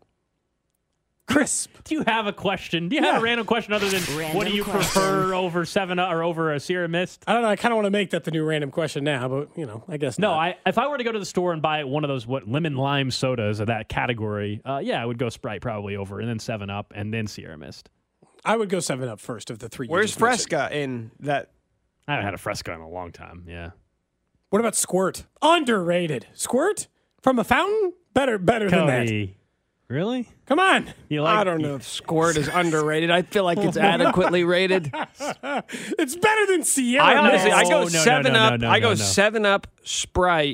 Crisp. Do you have a question? Do you have a random question other than what do you prefer over 7-Up or over a Sierra Mist? I don't know. I kind of want to make that the new random question now, but I guess no. Not. If I were to go to the store and buy one of those lemon lime sodas of that category, I would go Sprite probably over, and then 7-Up, and then Sierra Mist. I would go 7-Up first of the three. Where's Fresca in that? I haven't had a Fresca in a long time. Yeah. What about Squirt? Underrated. Squirt from a fountain? Better than that. Really? Come on. I don't know if Squirt is underrated. I feel like it's adequately rated. It's better than Sierra. I go 7-Up. I go 7-Up, Sprite,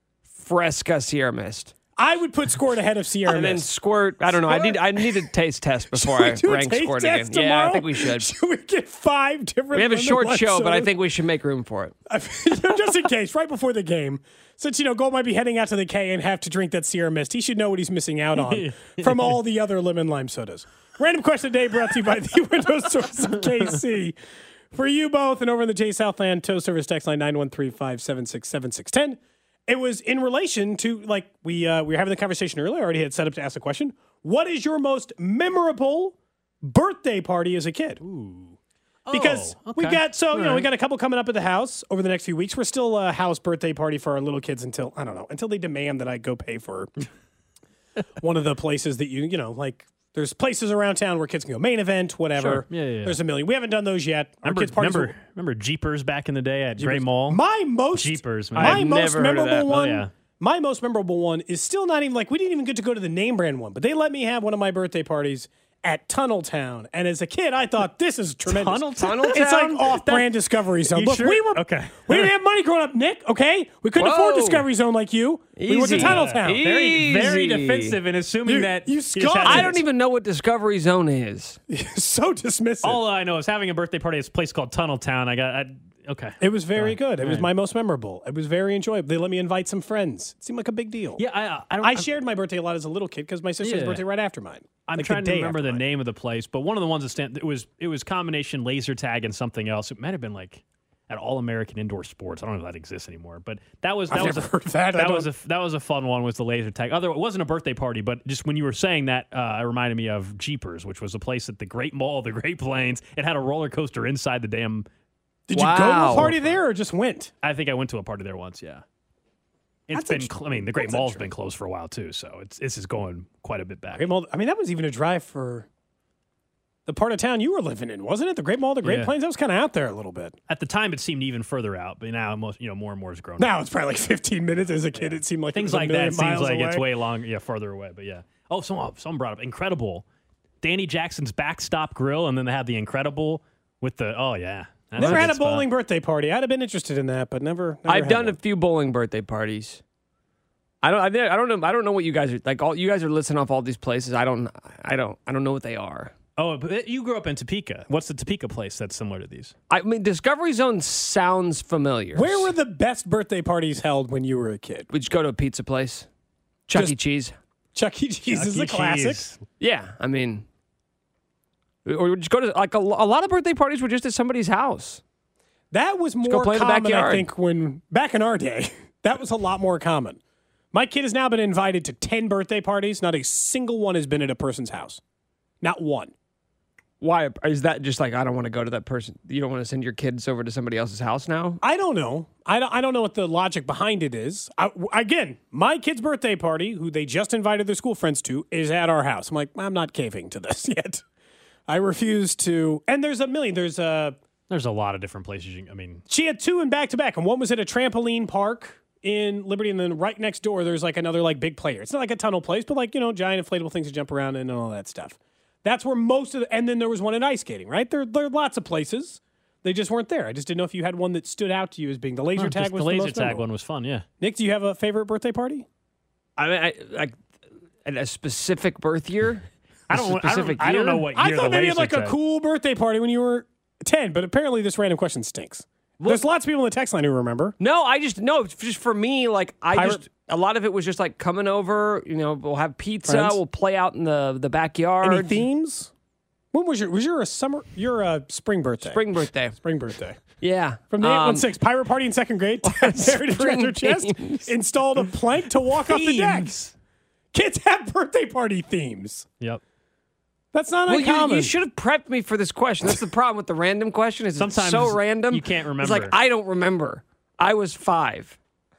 Fresca, Sierra Mist. I would put Squirt ahead of Sierra Mist. And then Squirt, I don't know. I need a taste test before I rank Squirt again. Tomorrow? Yeah, I think we should. Should we get 5 different? We have a short show, but I think we should make room for it. Just in case, right before the game. Since, Gold might be heading out to the K and have to drink that Sierra Mist, he should know what he's missing out on from all the other lemon lime sodas. Random question today brought to you by the Window Source of KC. For you both and over in the J Southland Tow Service text line 913-576-7610. It was in relation to, we were having the conversation earlier. I already had set up to ask a question. What is your most memorable birthday party as a kid? Ooh. Because we got we got a couple coming up at the house over the next few weeks. We're still a house birthday party for our little kids until they demand that I go pay for one of the places that there's places around town where kids can go, Main Event, whatever. Sure. Yeah. There's a million. We haven't done those yet. Remember Jeepers back in the day at Gray Mall? Jeepers, man. My most memorable one. Oh, yeah. My most memorable one is still not even we didn't even get to go to the name brand one, but they let me have one of my birthday parties at Tunneltown. And as a kid, I thought, this is tremendous. Tunneltown? It's like off-brand Discovery Zone. Look, sure? we didn't have money growing up, Nick, okay? We couldn't afford Discovery Zone like you. We went to Tunneltown. Very, very defensive in assuming that you I don't even know what Discovery Zone is. So dismissive. All I know is having a birthday party at this place called Tunneltown. Okay. It was very good. It was my most memorable. It was very enjoyable. They let me invite some friends. It seemed like a big deal. Yeah, I shared my birthday a lot as a little kid because my sister's birthday right after mine. I'm trying to remember the name of the place, but one of the ones that it was combination laser tag and something else. It might have been like at All American Indoor Sports. I don't know if that exists anymore, but that was a fun one. Was the laser tag? It wasn't a birthday party, but just when you were saying that, it reminded me of Jeepers, which was a place at the Great Mall of the Great Plains. It had a roller coaster inside the damn. Did you go to a party there or just went? I think I went to a party there once. Yeah. The Great Mall's been closed for a while too, so this is going quite a bit back. Great Mall. I mean, that was even a drive for the part of town you were living in, wasn't it? The Great Mall, the Great Plains. That was kind of out there a little bit. At the time, it seemed even further out, but now more and more has grown. Now it's probably like 15 minutes. As a kid, it seemed like things it was like a million that. Seems like away. It's way longer, further away. But yeah. Oh, someone brought up Incredible, Danny Jackson's Backstop Grill, and then they have the Incredible with the Never had a bowling birthday party. I'd have been interested in that, but never I've done a few bowling birthday parties. I don't know what you guys are like. All you guys are listing off all these places. I don't know what they are. Oh, but you grew up in Topeka. What's the Topeka place that's similar to these? I mean, Discovery Zone sounds familiar. Where were the best birthday parties held when you were a kid? We just go to a pizza place. Chuck E. Cheese. Chuck E. Cheese is a classic. Yeah, I mean, or we just go to like a lot of birthday parties were just at somebody's house. That was more common, I think, when back in our day. That was a lot more common. My kid has now been invited to 10 birthday parties. Not a single one has been at a person's house. Not one. Why? Is that just like, I don't want to go to that person? You don't want to send your kids over to somebody else's house now? I don't know. I don't know what the logic behind it is. Again, my kid's birthday party, who they just invited their school friends to, is at our house. I'm like, I'm not caving to this yet. I refuse to. And there's a million. There's a lot of different places. She had two in back-to-back, and one was at a trampoline park in Liberty, and then right next door, there's like another like big player. It's not like a tunnel place, but like, giant inflatable things to jump around in and all that stuff. That's where most of and then there was one in ice skating, right? There are lots of places. They just weren't there. I just didn't know if you had one that stood out to you as being the laser tag was the laser most tag memorable. one was fun, yeah. Nick, do you have a favorite birthday party? I mean, like a specific birth year? I don't know what year. I thought maybe you had like tag. a cool birthday party when you were 10, but apparently this random question stinks. There's lots of people in the text line who remember. No, just for me, like a lot of it was just like coming over, we'll have pizza, Friends? We'll play out in the backyard. Any themes? When was your spring birthday? Spring birthday. Spring birthday. Yeah. From the 816 pirate party in second grade, buried a treasure chest, installed a plank to walk off the deck. Kids have birthday party themes. Yep. That's not uncommon. You should have prepped me for this question. That's the problem with the random question. Is sometimes it's so random. You can't remember. It's like, I don't remember. I was 5.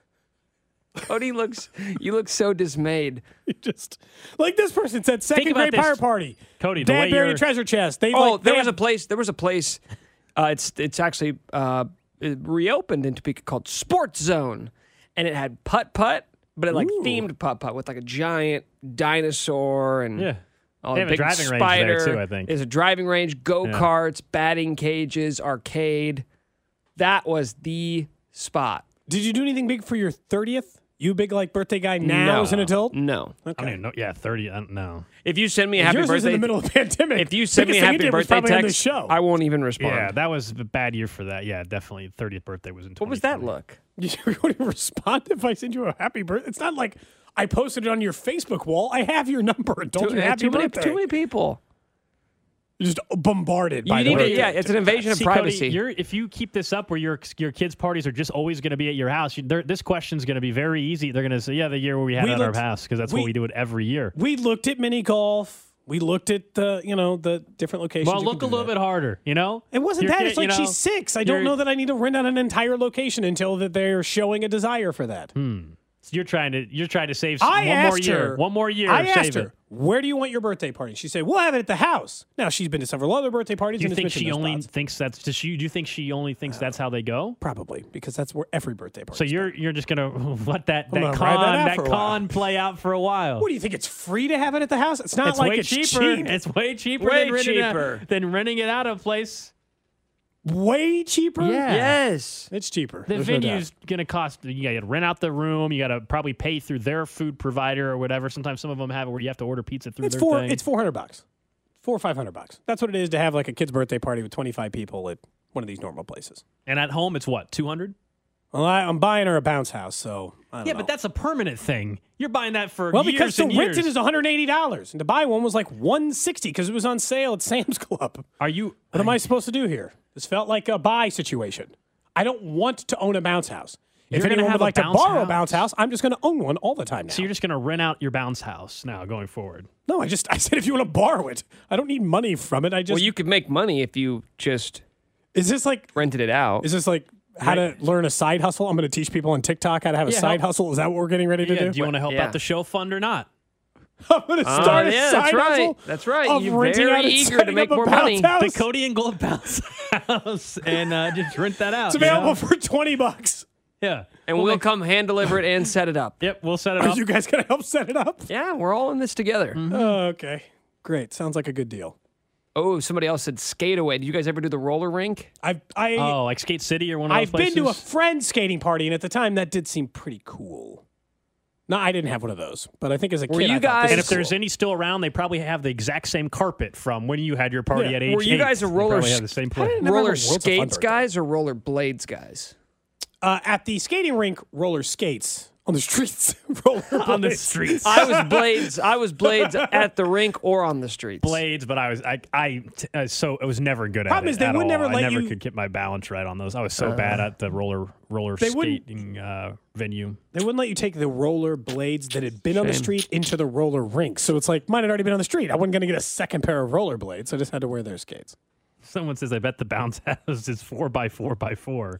Cody you look so dismayed. You just like this person said, second grade pirate party. Cody, Dad buried a treasure chest. There was a place. It's actually reopened in Topeka called Sports Zone, and it had putt-putt, but it themed putt-putt with like a giant dinosaur and yeah. They have a driving spider. range there too, I think. There's a driving range, go-karts, batting cages, arcade. That was the spot. Did you do anything big for your 30th? You big like birthday guy now as an adult? No. Okay. I don't even know. Yeah, 30. No. If you send me a happy Yours birthday, was in the middle of the pandemic. If you send me a happy birthday text, show. I won't even respond. Yeah, that was a bad year for that. Yeah, definitely. 30th birthday was in 2020. What was that look? You won't even respond if I send you a happy birthday. It's not like I posted it on your Facebook wall. I have your number. Told you happy birthday. Too many people. You're just bombarded by the yeah, it's an invasion of privacy. Cody, if you keep this up where your kids' parties are just always going to be at your house, this question's going to be very easy. They're going to say, yeah, the year where we had it at our house, because that's what we do it every year. We looked at mini golf. We looked at the different locations. Well, look a little bit harder, It wasn't that. It's like she's 6. I don't know that I need to rent out an entire location until that they're showing a desire for that. So you're trying to save one more year. I asked her, where do you want your birthday party? She said, we'll have it at the house. Now, she's been to several other birthday parties. Do you think she only thinks that's? Do you think she only thinks that's how they go? Probably, because that's where every birthday party. So you're just gonna let that con play out for a while. What do you think? It's free to have it at the house? It's not like it's cheaper. cheap. It's way cheaper. Than renting it out of a place. Way cheaper? Yeah. Yes. It's cheaper. The venue's going to cost, you got to rent out the room. You got to probably pay through their food provider or whatever. Sometimes some of them have it where you have to order pizza through their thing. It's $400. $400 or $500. That's what it is to have like a kid's birthday party with 25 people at one of these normal places. And at home, it's what, 200? Well, I'm buying her a bounce house, so I don't know. But that's a permanent thing. You're buying that for well, years because to and rent years. it is $180, and to buy one was like $160 because it was on sale at Sam's Club. What am I supposed to do here? This felt like a buy situation. I don't want to own a bounce house. If anyone would like to borrow a bounce house, I'm just going to own one all the time now. So you're just going to rent out your bounce house now going forward? No, I said if you want to borrow it. I don't need money from it. Well, you could make money if you just Is this like rented it out. Is this like how to learn a side hustle? I'm going to teach people on TikTok how to have a side hustle. Is that what we're getting ready to do? Do you want to help out the show fund or not? I'm going to start a side hustle. That's right. Of You're renting out very and eager to setting make up a more bounce money. house. The Cody and Gold bounce house, and just rent that out. It's available for $20. Yeah. And we'll come hand deliver it and set it up. Yep, we'll set it Are up. you guys going to help set it up? Yeah, we're all in this together. Oh, okay. Great. Sounds like a good deal. Oh, somebody else said skate away. Did you guys ever do the roller rink? Like Skate City or one of those I've places? been to a friend's skating party, and at the time, that did seem pretty cool. No, I didn't have one of those, but I think as a kid, I thought this And was if there's cool. any still around, they probably have the exact same carpet from when you had your party at age 8. Were you guys a They roller probably have the same place. roller skates guys or roller blades guys? At the skating rink, roller skates on the streets. Roller On the blades. streets. I was blades at the rink or on the streets. Blades, but I was never good at Problem it is they at would all. never I let never you- could get my balance right on those. I was so bad at the roller They wouldn't- skating venue. They wouldn't let you take the roller blades that had been on the Shame. street into the roller rink. So it's like mine had already been on the street. I wasn't going to get a second pair of roller blades. I just had to wear their skates. Someone says, I bet the bounce house is 4x4x4.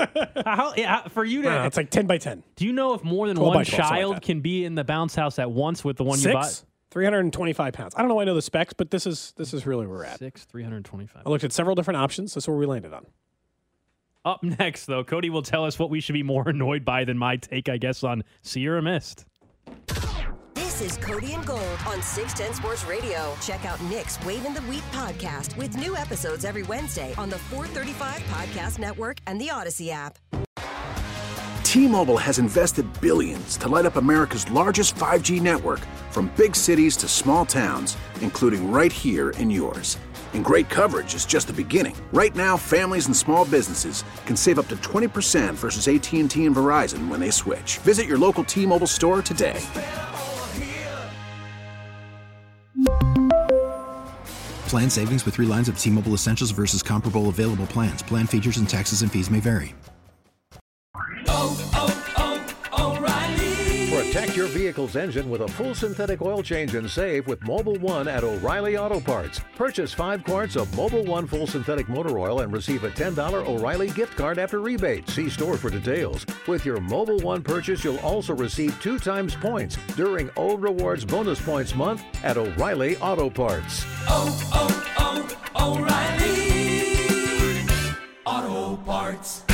For you to. It's like 10 by 10. Do you know if more than 12 by one 12, something like child that. can be in the bounce house at once with the one you bought? 325 pounds. I don't know why I know the specs, but this is really where we're at. 325. I looked at several different options. That's where we landed on. Up next, though, Cody will tell us what we should be more annoyed by than my take, I guess, on Sierra Mist. This is Cody and Gold on 610 Sports Radio. Check out Nick's Waving the Wheat podcast with new episodes every Wednesday on the 435 Podcast Network and the Odyssey app. T-Mobile has invested billions to light up America's largest 5G network, from big cities to small towns, including right here in yours. And great coverage is just the beginning. Right now, families and small businesses can save up to 20% versus AT&T and Verizon when they switch. Visit your local T-Mobile store today. Plan savings with 3 lines of T-Mobile Essentials versus comparable available plans. Plan features and taxes and fees may vary. Protect your vehicle's engine with a full synthetic oil change and save with Mobil 1 at O'Reilly Auto Parts. Purchase 5 quarts of Mobil 1 full synthetic motor oil and receive a $10 O'Reilly gift card after rebate. See store for details. With your Mobil 1 purchase, you'll also receive 2 times points during O Rewards Bonus Points Month at O'Reilly Auto Parts. O'Reilly Auto Parts.